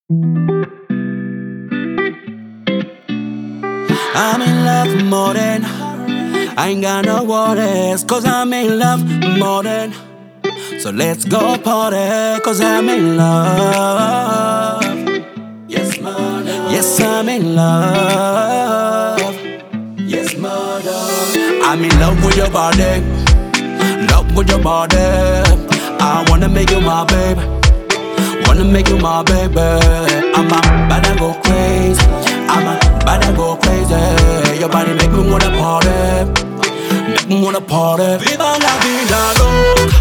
I'm in love more than I ain't got no worries, cause I'm in love more than. So let's go party, cause I'm in love. Yes, mother. Yes, I'm in love. Yes, mother. I'm in love with your body, love with your body. I wanna make you my baby, wanna make you my baby. I'm about to go crazy, I'm about to go crazy. Your body make me wanna party, make me wanna party. Viva la vida loca.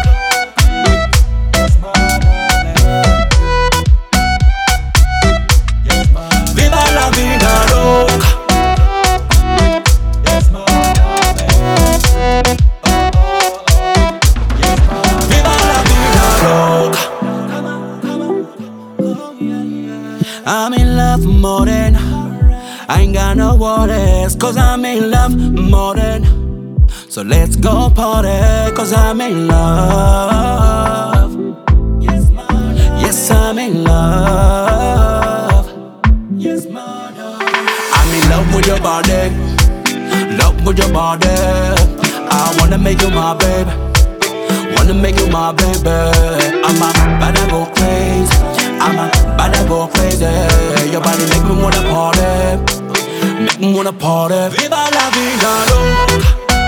Viva la vida loca. Viva la vida loca. I'm in love more than I ain't got no worries, cause I'm in love more than. So let's go party, cause I'm in love. Yes, I'm in love. Yes, mother. I'm in love with your body, love with your body. I wanna make you my baby, wanna make you my baby. I'm about to go crazy, I'm about to go crazy. Your body make me wanna party, make me wanna party. Viva la vida loca.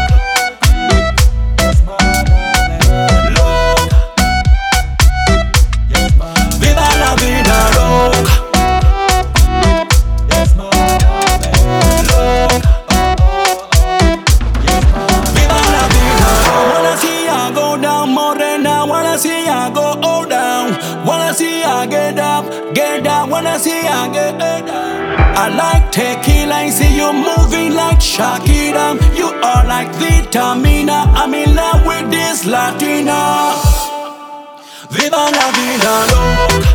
Viva la vida loca. Viva la vida loca. Wanna see I go down more than I wanna see I go all down. Wanna see I get up, get down. Wanna see I get down. I like tequila, I see you moving like Shakira. You are like Vitamina. I'm in love with this Latina. Viva la vida loca.